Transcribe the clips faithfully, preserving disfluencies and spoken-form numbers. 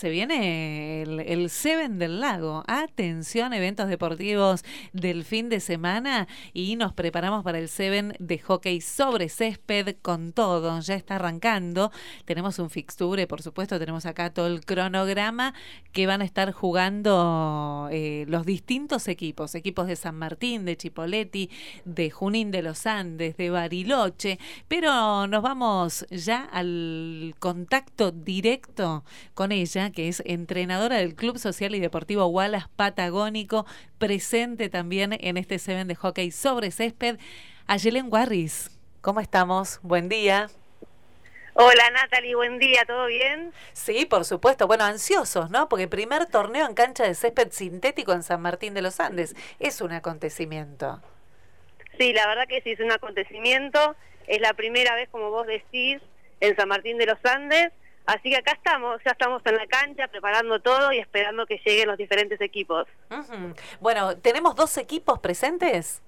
se viene el, el Seven del Lago. Atención, eventos deportivos del fin de semana y nos preparamos para el Seven de hockey sobre césped con todo. Ya está arrancando. Tenemos un fixture, por supuesto, tenemos acá todo el cronograma que van a estar jugando eh, los distintos equipos. Equipos de San Martín, de Chipoleti, de Junín de los Andes, de Bariloche. Pero nos vamos ya al contacto directo con ella, que es entrenadora del Club Social y Deportivo Wallace Patagónico, presente también en este Seven de hockey sobre césped. Ayelen Warris, ¿cómo estamos? Buen día. Hola Natalie, buen día, ¿todo bien? Sí, por supuesto. Bueno, ansiosos, ¿no? Porque primer torneo en cancha de césped sintético en San Martín de los Andes es un acontecimiento. Sí, la verdad que sí, es un acontecimiento. Es la primera vez, como vos decís, en San Martín de los Andes. Así que acá estamos, ya estamos en la cancha preparando todo y esperando que lleguen los diferentes equipos. Uh-huh. Bueno, ¿tenemos dos equipos presentes?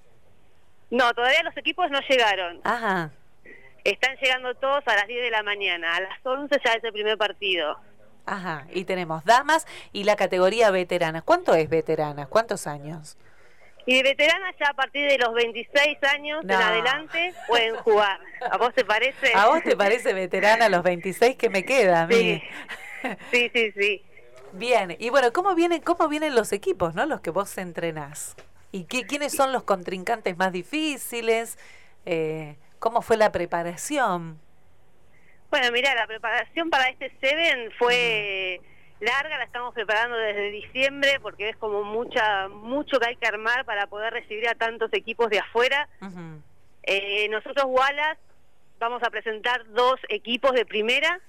No, todavía los equipos no llegaron. Ajá. Están llegando todos a las diez de la mañana. A las once ya es el primer partido. Ajá, y tenemos damas y la categoría veteranas. ¿Cuánto es veteranas? ¿Cuántos años? Y de veteranas ya a partir de los veintiséis años no. en adelante pueden jugar. ¿A vos te parece? ¿A vos te parece veterana a los veintiséis que me queda a mí? Sí, sí, sí, sí. Bien, y bueno, ¿cómo vienen, cómo vienen los equipos, no? Los que vos entrenás. ¿Y qué, quiénes son los contrincantes más difíciles? Eh, ¿Cómo fue la preparación? Bueno, mira, la preparación para este Seven fue uh-huh. larga, la estamos preparando desde diciembre porque es como mucha mucho que hay que armar para poder recibir a tantos equipos de afuera. Uh-huh. Eh, nosotros, Wallace, vamos a presentar dos equipos de primera,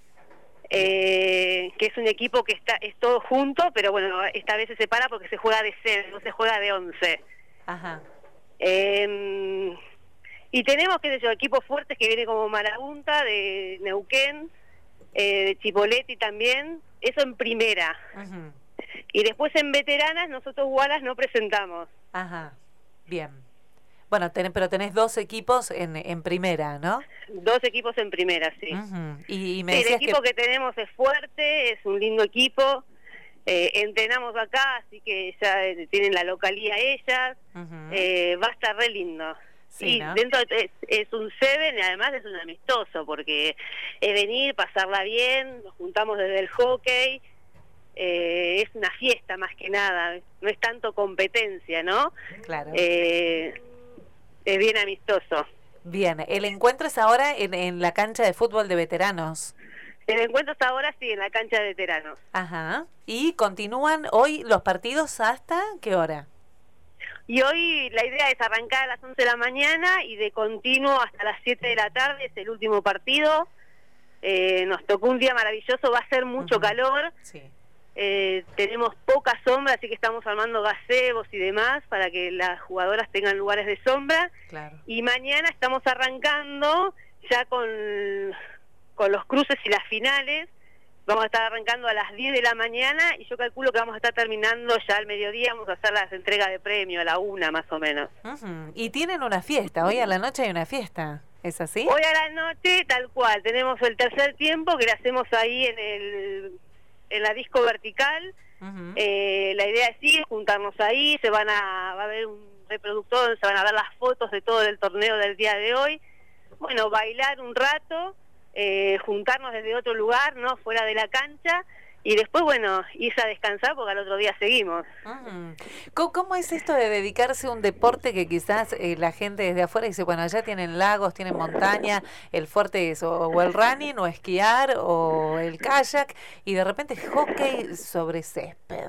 eh, que es un equipo que está es todo junto, pero bueno, esta vez se separa porque se juega de Seven, no se juega de once. Ajá. Eh, y tenemos, qué sé yo, equipos fuertes que vienen como Marabunta, de Neuquén, eh, de Chipoleti también, eso en primera. Uh-huh. Y después en veteranas nosotros Wallace no presentamos. Ajá, bien. Bueno, ten, pero tenés dos equipos en, en primera, ¿no? Dos equipos en primera, sí. Uh-huh. y, y me sí, el equipo que... que tenemos es fuerte, es un lindo equipo, eh, entrenamos acá, así que ya eh, tienen la localía ellas, uh-huh. eh, va a estar re lindo. Sí, y ¿no? dentro es, es un Seven y además es un amistoso porque es venir, pasarla bien, nos juntamos desde el hockey, eh, es una fiesta más que nada, no es tanto competencia, ¿no? Claro. Eh, es bien amistoso. Bien, el encuentro es ahora en, en la cancha de fútbol de veteranos. El encuentro está ahora sí en la cancha de veteranos. Ajá. ¿Y continúan hoy los partidos hasta qué hora? Y hoy la idea es arrancar a las once de la mañana y de continuo hasta las siete de la tarde, es el último partido. Eh, nos tocó un día maravilloso, va a ser mucho uh-huh. calor. Sí. Eh, tenemos poca sombra, así que estamos armando gazebos y demás para que las jugadoras tengan lugares de sombra. Claro. Y mañana estamos arrancando ya con, con los cruces y las finales. Vamos a estar arrancando a las diez de la mañana y yo calculo que vamos a estar terminando ya al mediodía, vamos a hacer las entregas de premio a la una más o menos. Uh-huh. Y tienen una fiesta, hoy a la noche hay una fiesta, ¿es así? Hoy a la noche, tal cual, tenemos el tercer tiempo que le hacemos ahí en el en la disco vertical. Uh-huh. Eh, la idea es sí, juntarnos ahí, se van a, va a haber un reproductor donde se van a ver las fotos de todo el torneo del día de hoy. Bueno, bailar un rato. Eh, juntarnos desde otro lugar, no fuera de la cancha, y después, bueno, irse a descansar porque al otro día seguimos. Uh-huh. ¿Cómo, ¿Cómo es esto de dedicarse a un deporte que quizás eh, la gente desde afuera dice, bueno, allá tienen lagos, tienen montaña, el fuerte es o, o el running, o esquiar, o el kayak, y de repente hockey sobre césped?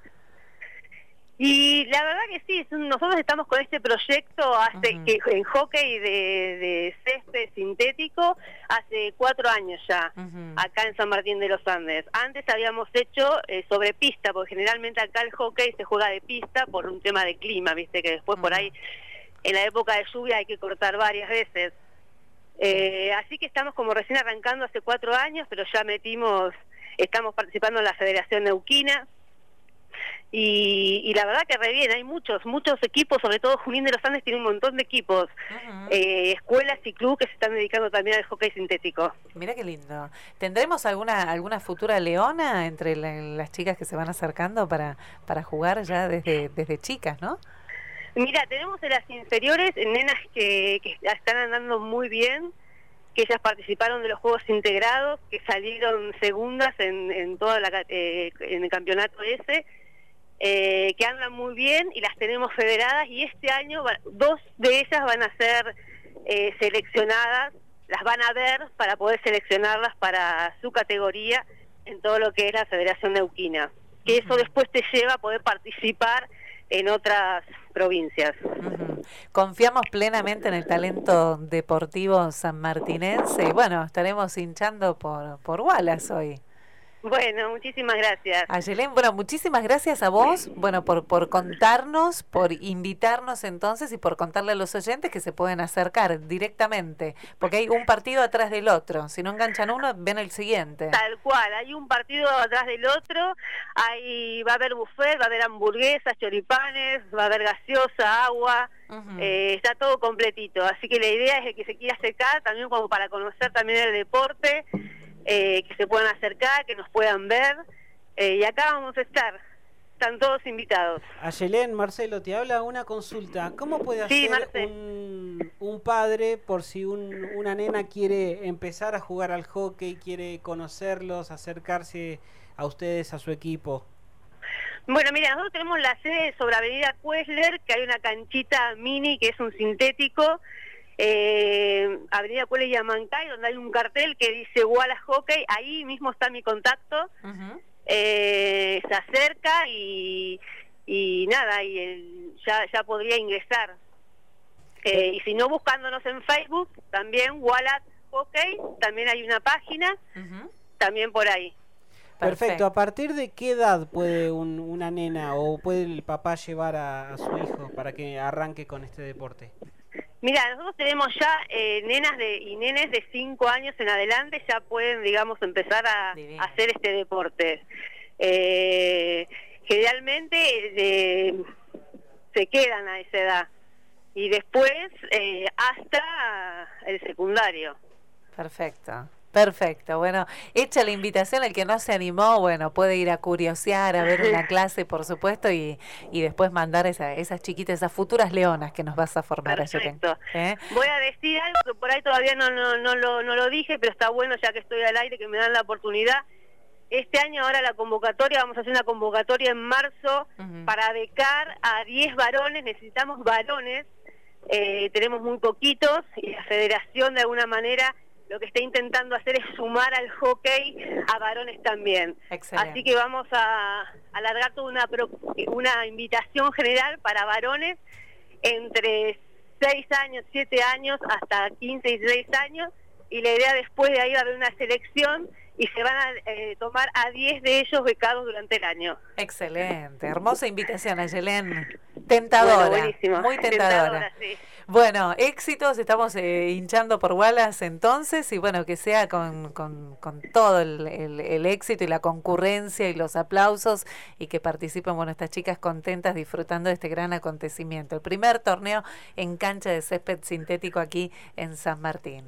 Y la verdad que sí, nosotros estamos con este proyecto hace uh-huh. que en hockey de, de césped sintético hace cuatro años ya, uh-huh. acá en San Martín de los Andes. Antes habíamos hecho eh, sobre pista, porque generalmente acá el hockey se juega de pista por un tema de clima, viste que después uh-huh. por ahí en la época de lluvia hay que cortar varias veces. Eh, así que estamos como recién arrancando hace cuatro años, pero ya metimos, estamos participando en la Federación Neuquina. Y, y la verdad que re bien, hay muchos, muchos equipos, sobre todo Junín de los Andes tiene un montón de equipos, uh-huh. eh, escuelas y clubes que se están dedicando también al hockey sintético. Mira qué lindo. ¿Tendremos alguna alguna futura leona entre la, las chicas que se van acercando para, para jugar ya desde, desde chicas, no? Mira, tenemos en las inferiores nenas que, que están andando muy bien, que ellas participaron de los Juegos Integrados, que salieron segundas en, en, toda la, eh, en el campeonato ese, eh, que andan muy bien y las tenemos federadas, y este año va, dos de ellas van a ser eh, seleccionadas, las van a ver para poder seleccionarlas para su categoría en todo lo que es la Federación Neuquina, que eso después te lleva a poder participar en otras provincias. Uh-huh. Confiamos plenamente en el talento deportivo sanmartinense y bueno, estaremos hinchando por, por Wallace hoy. Bueno, muchísimas gracias. Ayelén, bueno, muchísimas gracias a vos, bueno, por, por contarnos, por invitarnos entonces y por contarle a los oyentes que se pueden acercar directamente, porque hay un partido atrás del otro, si no enganchan uno, ven el siguiente. Tal cual, hay un partido atrás del otro, hay, va a haber buffet, va a haber hamburguesas, choripanes, va a haber gaseosa, agua, uh-huh. eh, está todo completito, así que la idea es que se quiera acercar también como para conocer también el deporte, Eh, que se puedan acercar, que nos puedan ver, eh, y acá vamos a estar, están todos invitados. Ayelén, Marcelo, te habla una consulta. ¿Cómo puede hacer sí, un, un padre por si un, una nena quiere empezar a jugar al hockey, quiere conocerlos, acercarse a ustedes, a su equipo? Bueno, mira, nosotros tenemos la sede sobre Avenida Cuesler, que hay una canchita mini que es un sintético, Eh, Avenida Cuellar y Amancay, donde hay un cartel que dice Wallace Hockey, ahí mismo está mi contacto, uh-huh. eh, se acerca y, y nada, y el, ya, ya podría ingresar. Eh, y si no, buscándonos en Facebook, también Wallace Hockey, también hay una página, uh-huh. también por ahí. Perfecto. Perfecto. ¿A partir de qué edad puede un, una nena o puede el papá llevar a, a su hijo para que arranque con este deporte? Mira, nosotros tenemos ya eh, nenas de, y nenes de cinco años en adelante, ya pueden, digamos, empezar a, a hacer este deporte. Eh, generalmente de, se quedan a esa edad y después eh, hasta el secundario. Perfecto. Perfecto, bueno, hecha la invitación, el que no se animó, bueno, puede ir a curiosear, a ver una clase, por supuesto, y, y después mandar esa, esas chiquitas, esas futuras leonas que nos vas a formar. Perfecto. ¿Eh? Voy a decir algo que por ahí todavía no, no, no, lo, no lo dije, pero está bueno ya que estoy al aire, que me dan la oportunidad. Este año ahora la convocatoria, vamos a hacer una convocatoria en marzo uh-huh. para becar a diez varones, necesitamos varones, eh, tenemos muy poquitos, y la federación de alguna manera lo que está intentando hacer es sumar al hockey a varones también. Excelente. Así que vamos a, a alargar toda una, una invitación general para varones entre seis años, siete años, hasta quince y dieciséis años, y la idea después de ahí va a haber una selección y se van a eh, tomar a diez de ellos becados durante el año. Excelente, hermosa invitación, Ayelén. Tentadora, bueno, buenísimo. Muy tentadora. tentadora sí. Bueno, éxitos, estamos eh, hinchando por Wallace entonces, y bueno, que sea con, con, con todo el, el, el éxito y la concurrencia y los aplausos, y que participen, bueno, estas chicas contentas disfrutando de este gran acontecimiento. El primer torneo en cancha de césped sintético aquí en San Martín.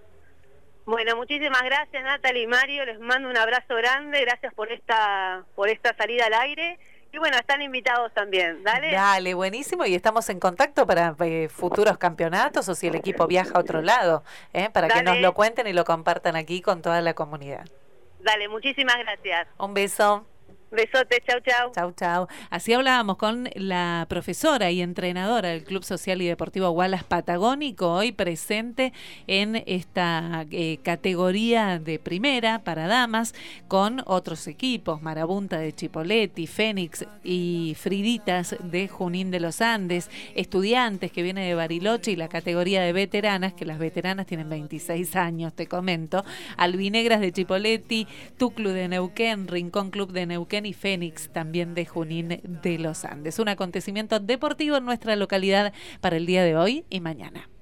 Bueno, muchísimas gracias, Natalie y Mario, les mando un abrazo grande, gracias por esta, por esta salida al aire. Y bueno, están invitados también, ¿dale? Dale, buenísimo, y estamos en contacto para eh, futuros campeonatos o si el equipo viaja a otro lado, ¿eh? para Dale. que nos lo cuenten y lo compartan aquí con toda la comunidad. Dale, muchísimas gracias. Un beso. Besote, chau, chau. Chau, chau. Así hablábamos con la profesora y entrenadora del Club Social y Deportivo Wallace Patagónico, hoy presente en esta eh, categoría de primera para damas, con otros equipos, Marabunta de Chipoleti, Fénix y Friditas de Junín de los Andes, Estudiantes que viene de Bariloche, y la categoría de veteranas, que las veteranas tienen veintiséis años, te comento, Albinegras de Chipoleti, Tuclu de Neuquén, Rincón Club de Neuquén y Fénix también de Junín de los Andes. Un acontecimiento deportivo en nuestra localidad para el día de hoy y mañana.